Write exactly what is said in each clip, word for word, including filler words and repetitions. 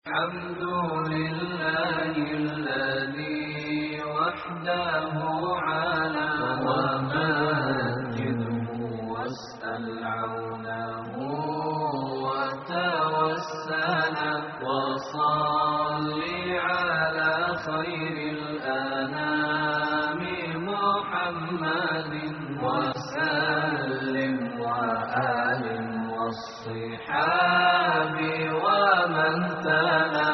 الحمد لله الذي وحده على ومجده واسأل عونه وتوسل وصل على خير الأنام محمد وسلم وآل والصحاب ومن تلا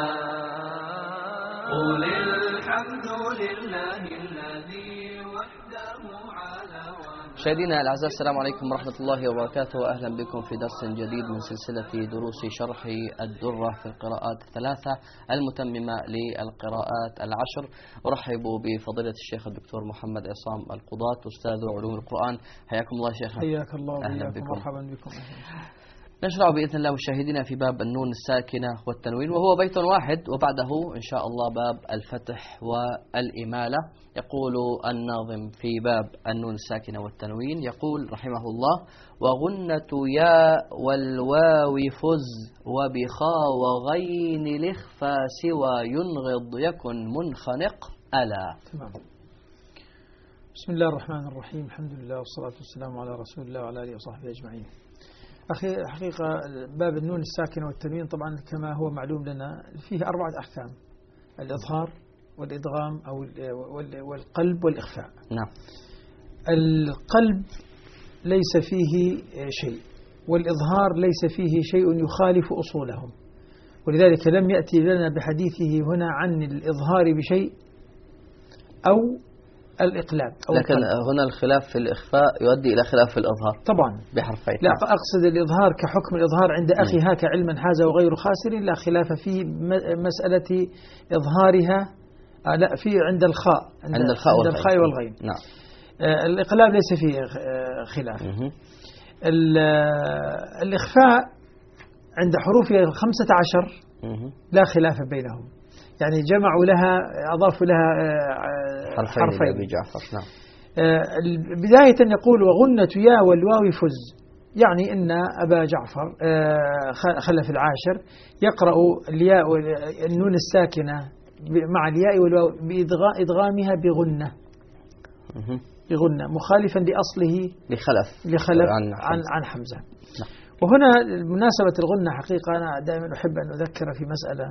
قل الحمد لله الذي وحده على. مشاهدينا الاعزاء، السلام عليكم ورحمه الله وبركاته، واهلا بكم في درس جديد من سلسله دروس شرح الدره في القراءات الثلاثه المتممه للقراءات العشر. ارحب بفضيله الشيخ الدكتور محمد عصام القضاة، استاذ علوم القران. حياكم الله شيخنا. حياك الله وبياكم، مرحبا بكم. نشرع بإذن الله مشاهدينا في باب النون الساكنة والتنوين، وهو بيت واحد، وبعده إن شاء الله باب الفتح والإمالة. يقول الناظم في باب النون الساكنة والتنوين، يقول رحمه الله: وغنة يا والواو فز وبخا وغين الإخفى سوى ينغض يكن منخنق ألا. تمام. بسم الله الرحمن الرحيم، الحمد لله والصلاة والسلام على رسول الله وعلى آله وصحبه أجمعين. أخي حقيقة باب النون الساكنة والتنوين طبعا كما هو معلوم لنا فيه أربعة أحكام: الإظهار والإدغام أو والقلب والإخفاء. نعم. القلب ليس فيه شيء، والإظهار ليس فيه شيء يخالف أصولهم، ولذلك لم يأتي لنا بحديثه هنا عن الإظهار بشيء أو الإقلاب أو لكن القلب. هنا الخلاف في الإخفاء يؤدي إلى خلاف في الإظهار طبعا بحرفين. لا، أقصد الإظهار كحكم الإظهار عند أخي هاك علما حاز وغير خاسر لا خلاف فيه. مسألة إظهارها لا في عند الخاء عند, عند الخاء عند والغين. الخاء والغين. نعم. آه الإقلاب ليس فيه آه خلاف. الإخفاء عند حروفها الخمسة عشر لا خلاف بينهم، يعني جمعوا لها أضافوا لها حرفين, حرفين. أبي جعفر. نعم. بداية يقول: وغنة يا والواو فز، يعني إن أبا جعفر خلف العاشر يقرأ الياء النون الساكنة مع الياء والواو بإدغامها بغنة بغنة مخالفا لأصله لخلف لخلف عن, عن, عن حمزة. نعم. وهنا مناسبة الغنة حقيقة أنا دائما أحب أن أذكر في مسألة: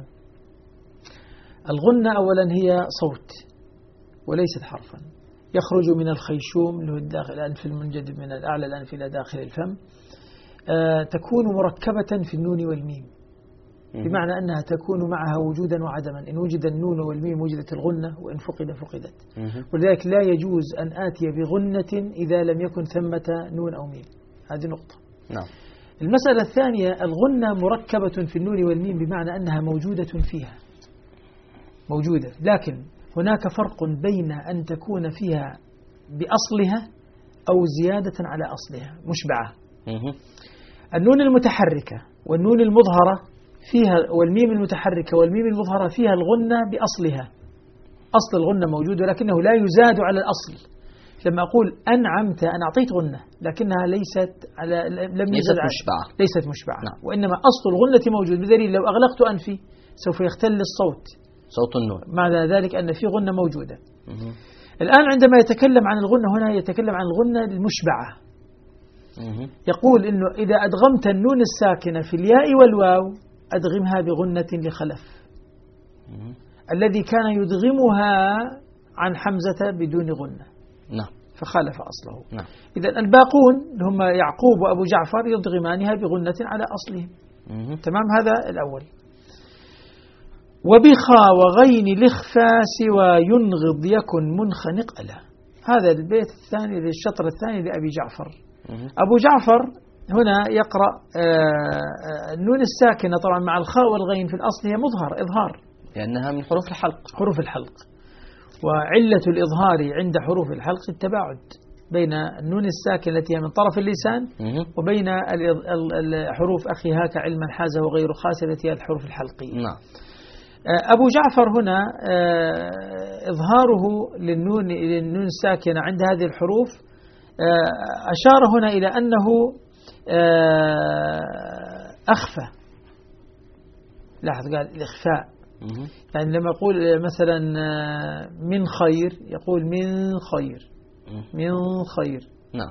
الغنة أولا هي صوت وليست حرفا، يخرج من الخيشوم اللي هو الداخل الأنف المنجذب من الأعلى الأنف إلى داخل الفم. آه تكون مركبة في النون والميم، بمعنى أنها تكون معها وجودا وعدما، إن وجد النون والميم وجدت الغنة، وإن فقد فقدت. ولذلك لا يجوز أن آتي بغنة إذا لم يكن ثمة نون أو ميم. هذه نقطة. نعم. المسألة الثانية: الغنة مركبة في النون والميم، بمعنى أنها موجودة فيها موجودة، لكن هناك فرق بين أن تكون فيها بأصلها أو زيادة على أصلها مشبعة. النون المتحركة والنون المظهرة فيها، والميم المتحركة والميم المظهرة فيها الغنة بأصلها، أصل الغنة موجود ولكنه لا يزاد على الأصل. لما أقول أنعمت أنا أعطيت غنة، لكنها ليست على لم ليست مشبعة ليست مشبعة. نعم. وإنما أصل الغنة موجود، بدليل لو أغلقت أنفي سوف يختل الصوت، صوت النون، معنى ذلك أن في غنة موجودة. مه. الآن عندما يتكلم عن الغنة هنا يتكلم عن الغنة المشبعة. مه. يقول إنه إذا أدغمت النون الساكنة في الياء والواو أدغمها بغنة لخلف. مه. الذي كان يدغمها عن حمزة بدون غنة. نعم. فخالف أصله. نعم. إذا الباقون هم يعقوب وأبو جعفر يدغمانها بغنة على أصلهم. مه. تمام. هذا الأول. وبخا وغين الإخفى سوى ينغض يكن منخنق ألا. هذا البيت الثاني للشطر الثاني لأبي جعفر. أبو جعفر هنا يقرأ النون الساكنة طبعا مع الخاء والغين في الأصل هي مظهر إظهار، لأنها من حروف الحلق حروف الحلق. وعلة الإظهار عند حروف الحلق التباعد بين النون الساكنة التي هي من طرف اللسان وبين الحروف أخي هاك علما حاز وغير خاسر التي هي الحروف الحلقية. نعم. أبو جعفر هنا إظهاره للنون للنون الساكنة عند هذه الحروف أشار هنا إلى أنه أخفى لاحظ قال الإخفاء. يعني لما يقول مثلا من خير يقول من خير من خير. نعم.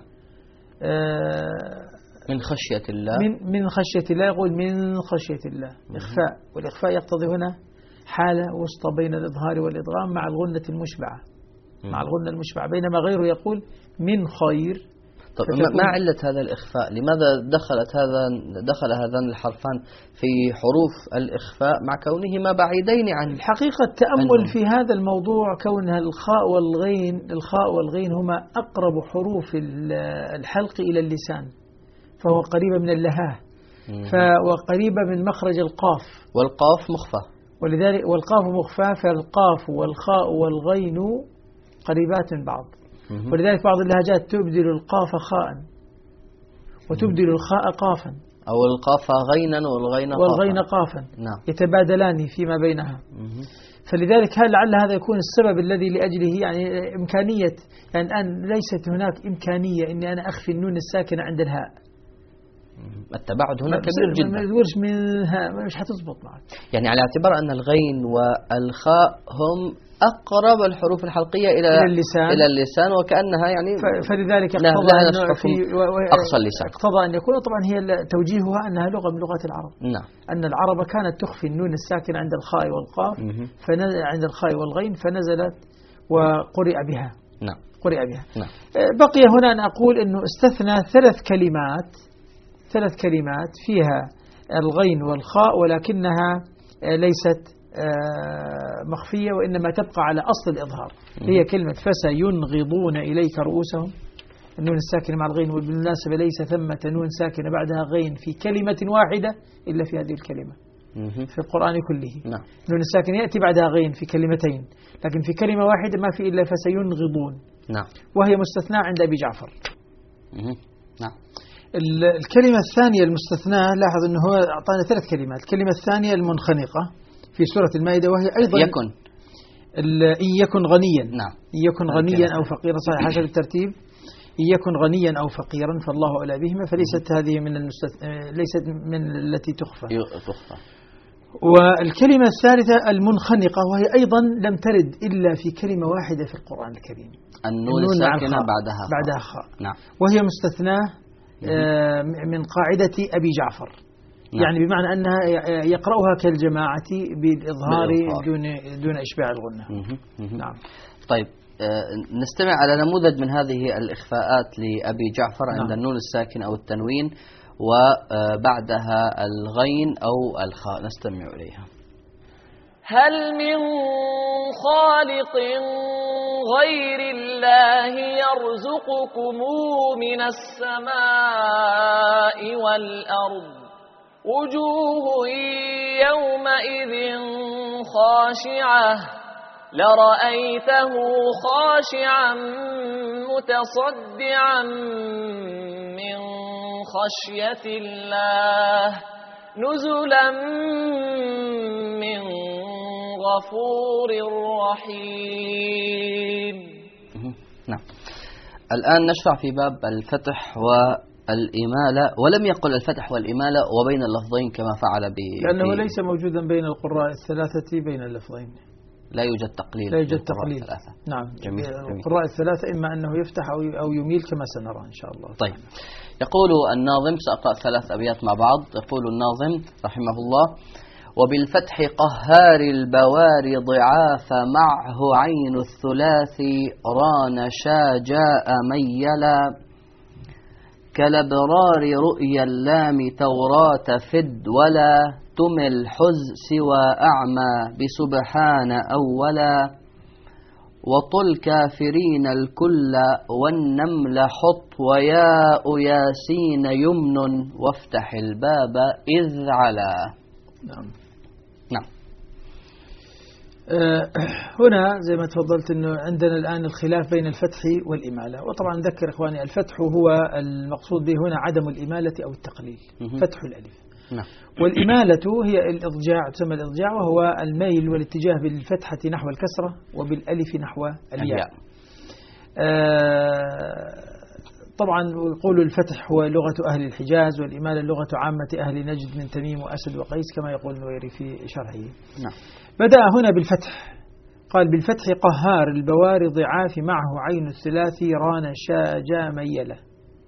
من خشية الله. من من خشية الله يقول من خشية الله. إخفاء، والإخفاء يقتضي هنا حالة وسط بين الإظهار والإدغام مع الغنة المشبعة مع الغنة المشبعة، بينما غيره يقول من خير. طب ما علة هذا الإخفاء؟ لماذا دخلت هذا دخل هذان الحرفان في حروف الإخفاء مع كونهما بعيدين عن الحقيقة؟ التأمل في هذا الموضوع كونها الخاء والغين الخاء والغين هما أقرب حروف الحلق إلى اللسان، فهو قريبة من اللهاه، وقريبة من مخرج القاف، والقاف مخفى، ولذلك والقاف مخفى، فالقاف والخاء والغين قريبات من بعض. ولذلك بعض اللهجات تبدل القاف خاء وتبدل الخاء قافا، أو القاف غينا والغين قافا, والغين قافا. نعم. يتبادلان فيما بينها. فلذلك هل لعل هذا يكون السبب الذي لأجله يعني إمكانية، يعني الآن ليست هناك إمكانية إني أنا أخفي النون الساكنة عند الهاء. التباعد هنا كبير جدا، ما تقولش منها مش هتظبط معك. يعني على اعتبار أن الغين والخاء هم أقرب الحروف الحلقية إلى إلى اللسان, إلى اللسان وكأنها يعني فلذلك اقتضى أقصى اللسان، اقتضى أن يكون طبعا هي توجيهها أنها لغة من لغات العرب. نعم. أن العرب كانت تخفي النون الساكنة عند الخاء والقاف، عند الخاء والغين، فنزلت وقرئ بها. نعم. قرئ بها. نعم. بقي هنا أن أقول أنه استثنى ثلاث كلمات ثلاث كلمات فيها الغين والخاء ولكنها ليست مخفية وإنما تبقى على أصل الإظهار. هي كلمة فسينغضون إليك رؤوسهم، النون الساكنة مع الغين، وبالمناسبة ليس ثمة نون ساكنة بعدها غين في كلمة واحدة إلا في هذه الكلمة في القرآن كله. نعم. النون الساكنة يأتي بعدها غين في كلمتين، لكن في كلمة واحدة ما في إلا فسينغضون. نعم. وهي مستثناة عند أبي جعفر. نعم. الكلمة الثانية المستثناة، لاحظ أنه هو أعطانا ثلاث كلمات. الكلمة الثانية المنخنقة في سورة المائدة، وهي أيضا يكن إن يكن غنيا. نعم. إن يكن غنيا أو فقيرا، صحيح حسب الترتيب. إن يكن غنيا أو فقيرا فالله أولى بهما، فليست هذه من المستث... ليست من التي تخفى. تخفى. والكلمة الثالثة المنخنقة، وهي أيضا لم ترد إلا في كلمة واحدة في القرآن الكريم، النون الساكنة بعدها بعدها خاء. نعم. وهي مستثناة من قاعدة أبي جعفر. نعم. يعني بمعنى أنها يقرأها كالجماعة بالإظهار دون دون إشباع الغنة. نعم. طيب نستمع على نموذج من هذه الإخفاءات لأبي جعفر عند نعم. النون الساكن أو التنوين وبعدها الغين أو الخاء، نستمع إليها. هل من خالق غير الله يرزقكم من السماء والأرض وجوه يومئذ خاشعة لرأيته خاشعا متصدعا من خشية الله نزلا من غفور رحيم. نعم. الآن نشرع في باب الفتح والإمالة، ولم يقل الفتح والإمالة وبين اللفظين كما فعل ب لأنه ليس موجودا بين القراء الثلاثة بين اللفظين، لا يوجد تقليل. لا يوجد تقليل. نعم. جميل. القراء الثلاثة إما أنه يفتح أو يميل كما سنرى إن شاء الله. طيب. يقول الناظم، سأقرأ ثلاث أبيات مع بعض. يقول الناظم رحمه الله: وبالفتح قهار البوار ضعاف معه عين الثلاث ران شا جاء ميلا كالابرار رؤيا اللام توراة فد ولا تمل حز سوى أعمى بسبحان أولا وطل كافرين الكل والنمل حط وياء ياسين يمن وافتح الباب إذ على. نعم. نعم. أه هنا زي ما تفضلت أنه عندنا الآن الخلاف بين الفتح والإمالة، وطبعا نذكر إخواني الفتح هو المقصود به هنا عدم الإمالة أو التقليل، فتح الألف. نعم. والإمالة هي الإضجاع، تسمى الإضجاع، وهو الميل والاتجاه بالفتحة نحو الكسرة وبالألف نحو الياء. الياء. آه طبعا يقول الفتح هو لغة أهل الحجاز، والإمالة لغة عامة أهل نجد من تميم وأسد وقيس كما يقول النويري في شرحه. نعم. بدأ هنا بالفتح، قال بالفتح قهار البواري ضعاف معه عين الثلاثي ران شاء جاء ميلة.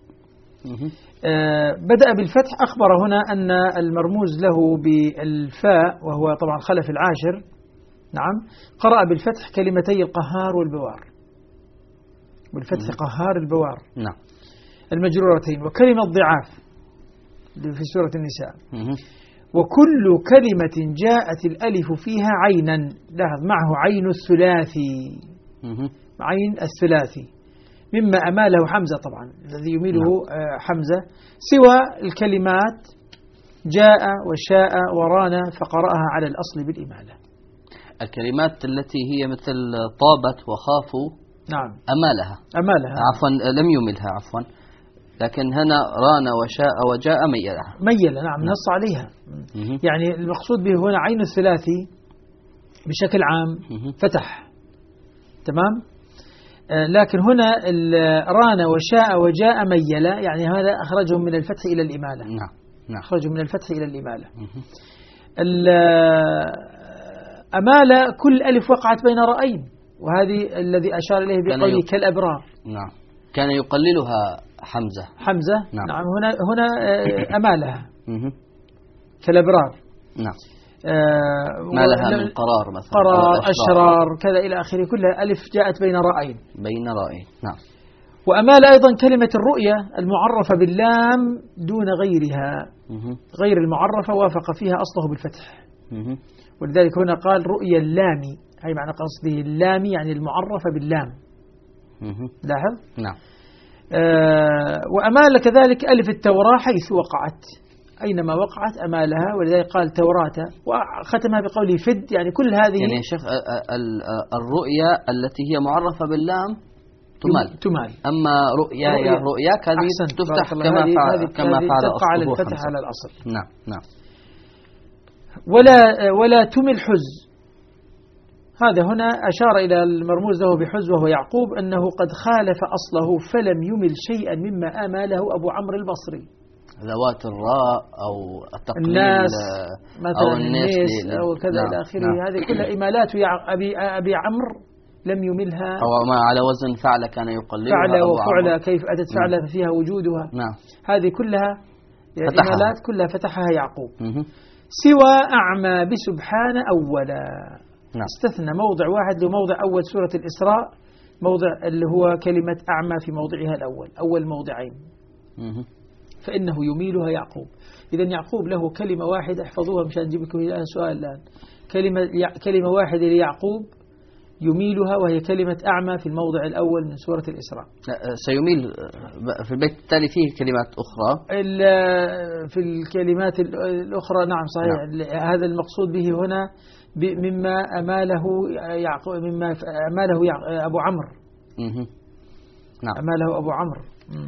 آه بدأ بالفتح، أخبر هنا أن المرموز له بالفاء وهو طبعا خلف العاشر، نعم، قرأ بالفتح كلمتي القهار والبوار، بالفتح قهار البوار نعم المجرورتين، وكلمة ضعاف في سورة النساء. وكل كلمة جاءت الألف فيها عينا، لاحظ معه عين الثلاثي، عين الثلاثي مما أماله حمزة طبعا الذي يميله نعم. حمزة، سوى الكلمات جاء وشاء ورانا فقرأها على الأصل بالإمالة. الكلمات التي هي مثل طابت وخافوا نعم أمالها أمالها عفوا لم يملها عفوا، لكن هنا ران وشاء وجاء ميلها ميلة نعم, نعم. نص عليها. مه. يعني المقصود به هنا عين الثلاثي بشكل عام مه. فتح، تمام. آه لكن هنا ران وشاء وجاء ميلة، يعني هذا أخرجهم من الفتح إلى الإمالة. نعم نعم أخرجهم من الفتح إلى الإمالة. أمالة كل ألف وقعت بين رأين، وهذه الذي أشار إليه بقوله كالأبرار. نعم كان يقللها حمزة حمزة نعم, نعم. هنا هنا أمالها كالأبرار. نعم آه ما لها من قرار مثلا قرار أشرار كذا إلى آخره، كلها ألف جاءت بين رأين بين رأين. نعم. وأمال أيضا كلمة الرؤية المعرفة باللام دون غيرها، غير المعرفة وافق فيها أصله بالفتح، ولذلك هنا قال رؤيا اللامي، أي معنى قصده اللامي يعني المعرفة باللام. لاحظ. نعم. آه وأمال كذلك ألف التوراة حيث وقعت، أينما وقعت أمالها، ولذلك قال توراة، وختمها بقوله فد، يعني كل هذه يعني يا شيخ الرؤيا التي هي معرفة باللام تمال تمال أما رؤيا يا رؤياك هذه تفتح كما فعل كما فعل تبقى على الفتح على الأصل. نعم نعم. ولا ولا تمل حز، هذا هنا أشار إلى المرموز له بحز وهو يعقوب أنه قد خالف أصله فلم يمل شيئا مما آماله أبو عمرو البصري. ذوات الراء أو التقليل الناس مثلا أو الناس أو كذا نعم. إلى آخره. نعم. هذه كلها إمالات أبي أبي عمرو لم يملها، أو ما على وزن فعل كان يقللها فعل وفعل كيف أتت فعل فيها وجودها. نعم. هذه كلها فتحها. إمالات كلها فتحها يعقوب. مه. سوى أعمى بسبحان أولا. نعم. استثنى موضع واحد لموضع أول سورة الإسراء، موضع اللي هو كلمة أعمى في موضعها الأول، أول موضعين. مه. فإنه يميلها يعقوب. إذا يعقوب له كلمة واحدة، احفظوها مشان نجيب لكم الآن سؤال الآن. كلمة كلمة واحدة ليعقوب يميلها، وهي كلمة أعمى في الموضع الأول من سورة الإسراء. سيميل في البيت التالي فيه كلمات أخرى، في الكلمات الأخرى نعم صحيح. نعم. هذا المقصود به هنا مما أماله يعقوب، مما أماله أبو عمرو. نعم. أماله أبو عمرو.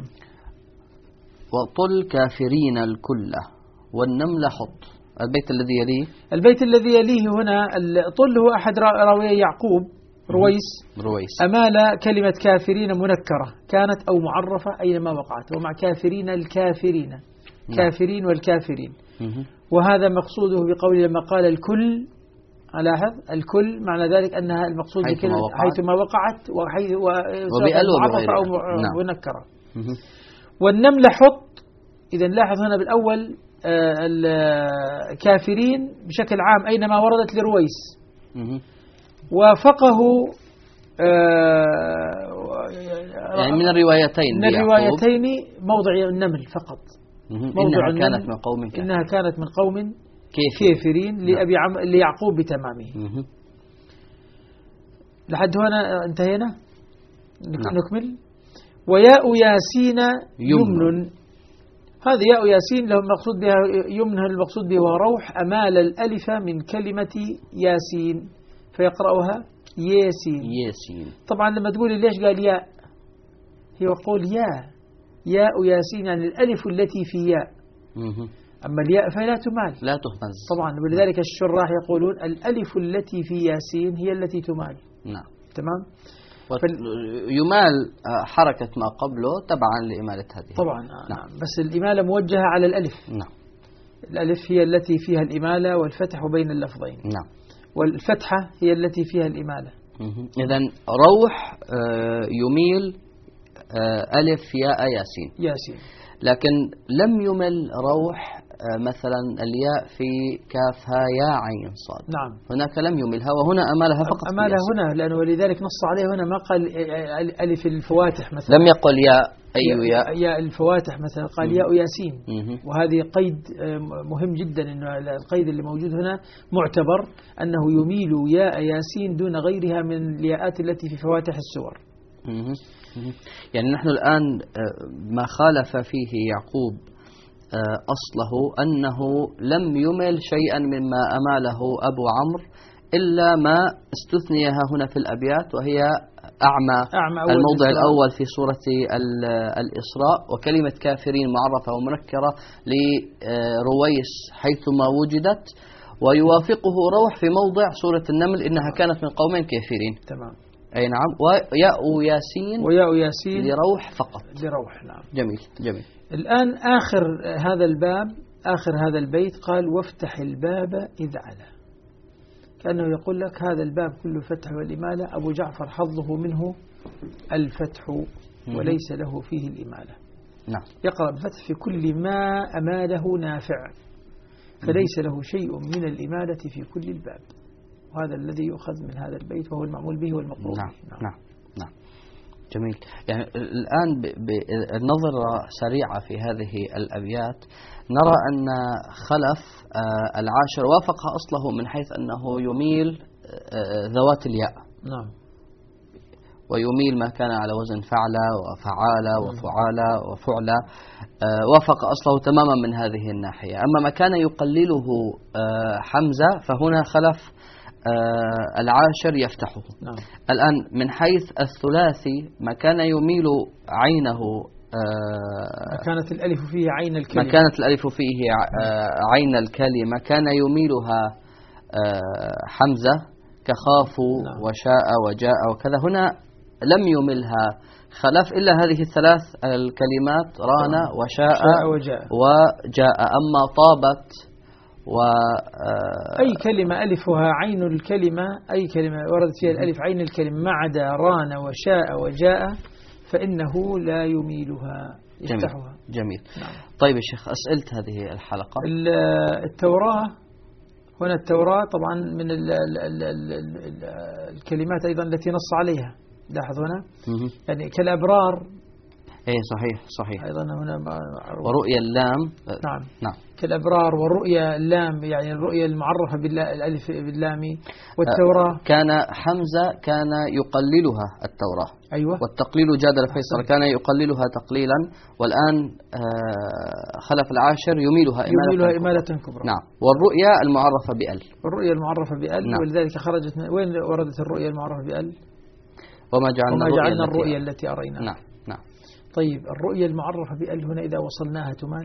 وطل كافرين الكل والنمل حط. البيت الذي يليه البيت الذي يليه هنا طل هو أحد راوي يعقوب رويس. رويس أمال كلمة كافرين منكرة كانت أو معرفة أينما وقعت، ومع كافرين الكافرين. نعم. كافرين والكافرين. مه. وهذا مقصوده بقوله لما قال الكل، لاحظ الكل معنى ذلك أنها المقصود حيثما وقعت, حيثما وقعت وحيث معرفة أو نعم. منكرة. مه. والنمل حط. إذا لاحظ هنا بالأول الكافرين بشكل عام أينما وردت لرويس، وافقه يعني من الروايتين من الروايتين موضع النمل فقط. موضع إنها كانت من قوم كافرين. إنها كانت من قوم كافرين, كافرين لأبي عم ليعقوب بتمامه. مه. لحد هنا انتهينا. نعم. نكمل. وياء ياسين يمن. هذه ياء ياسين له المقصود بها يمن، المقصود بها روح. أمال الألف من كلمة ياسين فيقرأها ياسين. ياسين. طبعا لما تقول ليش قال ياء، هي يقول ياء ياء ياسين يعني الألف التي في ياء. مه. أما الياء فلا تمال لا تهمز طبعا، ولذلك الشراح يقولون الألف التي في ياسين هي التي تمال. نعم. تمام. يمال حركة ما قبله تبعا لإمالة هذه. طبعا نعم. نعم. بس الإمالة موجهة على الألف. نعم. الألف هي التي فيها الإمالة والفتح بين اللفظين. نعم. والفتحة هي التي فيها الإمالة. إذن روح يميل ألف ياء ياسين. ياسين. لكن لم يمل روح مثلا الياء في كافها يا عين صاد. نعم. هناك لم يملها وهنا أمالها فقط. أمالها هنا لأنه ولذلك نص عليه هنا ما قال ألف الفواتح مثلا. لم يقل يا أي ياء. يا الفواتح مثلا قال ياء ياسين. مم. وهذه قيد مهم جدا، إنه القيد اللي موجود هنا معتبر أنه يميل ياء ياسين دون غيرها من الياءات التي في فواتح السور. مم. يعني نحن الآن ما خالف فيه يعقوب أصله أنه لم يمل شيئا مما أماله أبو عمرو إلا ما استثنيها هنا في الأبيات، وهي أعمى, أعمى الموضع الإسراء. الأول في سورة الإسراء، وكلمة كافرين معرفة ومنكرة لرويس حيثما وجدت، ويوافقه روح في موضع سورة النمل إنها كانت من قومين كافرين. تمام. أي نعم. وياء ياسين وياء ياسين لروح فقط. لروح. نعم. جميل جميل. الآن آخر هذا الباب، آخر هذا البيت قال وافتح الباب إذ على، كأنه يقول لك هذا الباب كله فتح والإمالة، أبو جعفر حظه منه الفتح وليس له فيه الإمالة. نعم. يقرأ بفتح في كل ما أماله نافع، فليس له شيء من الإمالة في كل الباب، وهذا الذي يؤخذ من هذا البيت وهو المعمول به والمقروء. نعم. نعم. نعم. نعم. جميل. يعني الآن بالنظرة سريعة في هذه الأبيات نرى أن خلف العاشر وافقها أصله من حيث أنه يميل ذوات الياء. نعم. ويميل ما كان على وزن فعلة وفعالة وفعالة وفعلة، وافق أصله تماما من هذه الناحية. أما ما كان يقلله حمزة فهنا خلف آه العاشر يفتحه. نعم. الآن من حيث الثلاثي ما كان يميل عينه آه ما كانت الألف فيه عين الكلمة ما كانت الألف فيه آه عين الكلمة كان يميلها آه حمزة كخافوا. نعم. وشاء وجاء وكذا. هنا لم يملها خلف إلا هذه الثلاث الكلمات رانا وشاء شاء وجاء. وجاء. أما طابت و أي كلمة ألفها عين الكلمة، أي كلمة وردت فيها الألف عين الكلمة ما عدا ران وشاء وجاء فإنه لا يميلها يفتحها. جميل, جميل. نعم. طيب يا شيخ أسئلت هذه الحلقة. التوراة هنا التوراة طبعا من ال ال ال ال ال الكلمات أيضا التي نص عليها. لاحظ هنا يعني كالأبرار. ايه صحيح صحيح. أيضا هنا ورؤيا اللام. نعم نعم. كالأبرار والرؤيا اللام، يعني الرؤيا المعرفة بالألف باللام. والتوراة كان حمزة كان يقللها التوراة. أيوة. والتقليل جادل فيصل كان يقللها تقليلا، والآن خلف العاشر يميلها إمالة, يميلها إمالة كبرى. نعم. والرؤيا المعرفة بأل. الرؤيا المعرفة بأل. نعم. ولذلك خرجت من وين وردت الرؤيا المعرفة بأل؟ وما جعلنا, وما جعلنا الرؤيا التي أريناها. نعم. نعم. طيب الرؤيا المعرفة بأل هنا إذا وصلناها تمال؟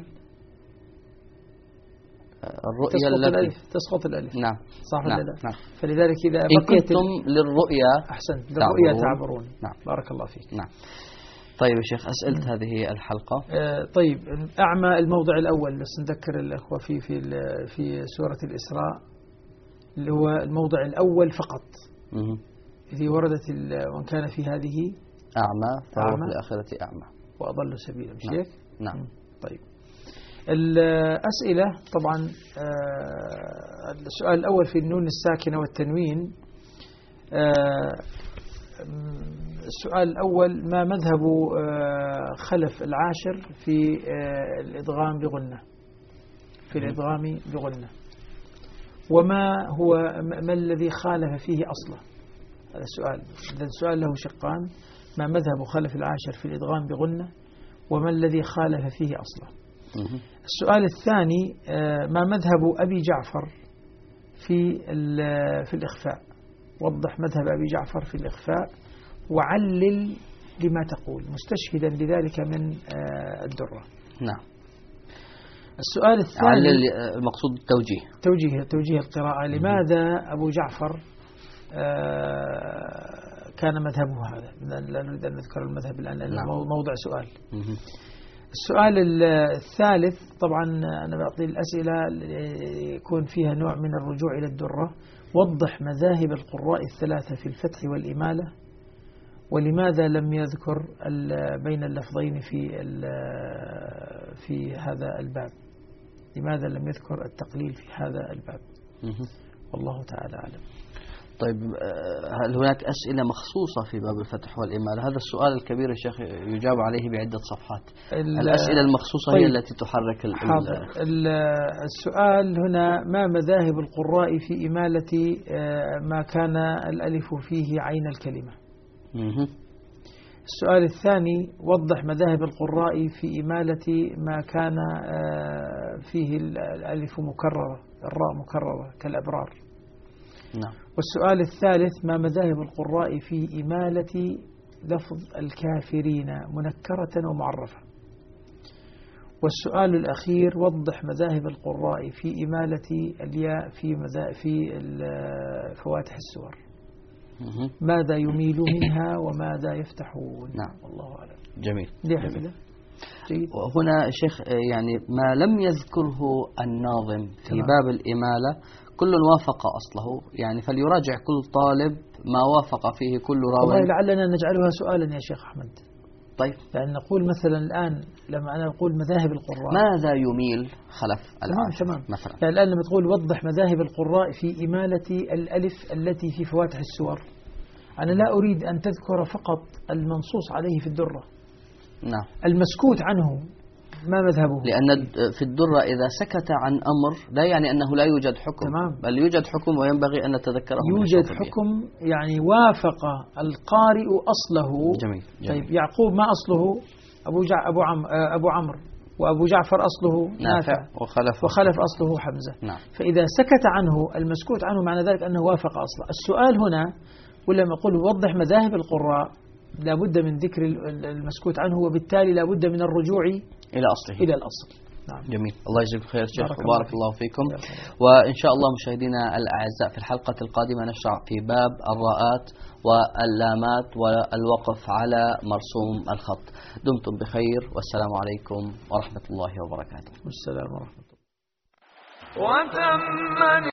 الرؤيا تسقط التي الألف تسقط الألف. نعم. صح نعم. ولا لا؟ نعم. فلذلك إذا إن بقيت كنتم للرؤيا أحسنت للرؤيا تعبرون. تعبرون. نعم. بارك الله فيك. نعم. طيب يا شيخ أسئلت هذه الحلقة. آه طيب أعمى الموضع الأول بس نذكر الأخوة في في في سورة الإسراء اللي هو الموضع الأول فقط. مه. إذ وردت وان كان في هذه أعمى فهو في الآخرة أعمى وأضل سبيلا. مش هيك؟ نعم. نعم. طيب الأسئلة طبعا آه السؤال الأول في النون الساكنة والتنوين. آه السؤال الأول ما مذهب آه خلف العاشر في آه الإدغام بغنة في الإدغام بغنة وما هو ما الذي خالف فيه أصلا؟ هذا السؤال. إذا السؤال له شقان: ما مذهب خلف العاشر في الإدغام بغنة وما الذي خالف فيه أصلا. السؤال الثاني: ما مذهب أبي جعفر في في الإخفاء. وضح مذهب أبي جعفر في الإخفاء وعلل لما تقول مستشهدا لذلك من الدرة. نعم. السؤال الثاني علل المقصود التوجيه توجيه توجيه القراءة. لماذا أبو جعفر كان مذهبه هذا. لا نريد أن نذكر المذهب الآن لأنه نعم. موضع سؤال. السؤال الثالث، طبعا أنا بعطي الأسئلة يكون فيها نوع من الرجوع إلى الدرة. وضح مذاهب القراء الثلاثة في الفتح والإمالة، ولماذا لم يذكر بين اللفظين في في هذا الباب؟ لماذا لم يذكر التقليل في هذا الباب؟ والله تعالى أعلم. طيب، هل هناك أسئلة مخصوصة في باب الفتح والإمالة؟ هذا السؤال الكبير يا شيخ يجاب عليه بعدة صفحات. الأسئلة المخصوصة طيب. هي التي تحرك ال حاضر. السؤال هنا: ما مذاهب القراء في إمالة ما كان الألف فيه عين الكلمة؟ مه. السؤال الثاني: وضح مذاهب القراء في إمالة ما كان فيه الألف مكررة، الراء مكررة كالأبرار. نعم. والسؤال الثالث: ما مذاهب القراء في إمالة لفظ الكافرين منكرة ومعرفة؟ والسؤال الأخير: وضح مذاهب القراء في إمالة الياء في في فواتح السور. ماذا يميل منها وماذا يفتحون؟ نعم. والله أعلم. جميل. جميل. جيد. وهنا شيخ يعني ما لم يذكره الناظم في تمام. باب الإمالة كل وافق أصله، يعني فليراجع كل طالب ما وافق فيه كل راوي. والله لعلنا نجعلها سؤالا يا شيخ أحمد. طيب، لأن نقول مثلا الآن لما أنا أقول مذاهب القراء ماذا يميل خلف العاشر تمام. مثلا، يعني الآن لما تقول وضح مذاهب القراء في إمالة الألف التي في فواتح السور، أنا لا أريد أن تذكر فقط المنصوص عليه في الدرة. نعم. المسكوت عنه ما مذهبه؟ لأن في الدرة إذا سكت عن أمر لا يعني أنه لا يوجد حكم. تمام. بل يوجد حكم وينبغي أن نتذكره. يوجد حكم يعني وافق القارئ أصله. جميل. جميل. طيب، يعقوب ما أصله؟ أبو جع أبو عم أبو عمرو، وأبو جعفر أصله نافع، وخلف وخلف أصله حمزة. نعم. فإذا سكت عنه المسكوت عنه معنى ذلك أنه وافق أصله. السؤال هنا ولما أقول وضح مذاهب القراء لا بد من ذكر المسكوت عنه، وبالتالي لا بد من الرجوع إلى أصله، إلى الأصل. نعم. جميل. الله يجزيكم خير شيخ، وبارك الله فيكم. وإن شاء الله مشاهدينا الأعزاء في الحلقة القادمة نشرع في باب الراءات واللامات والوقف على مرسوم الخط. دمتم بخير، والسلام عليكم ورحمة الله وبركاته. والسلام ورحمة الله. وتم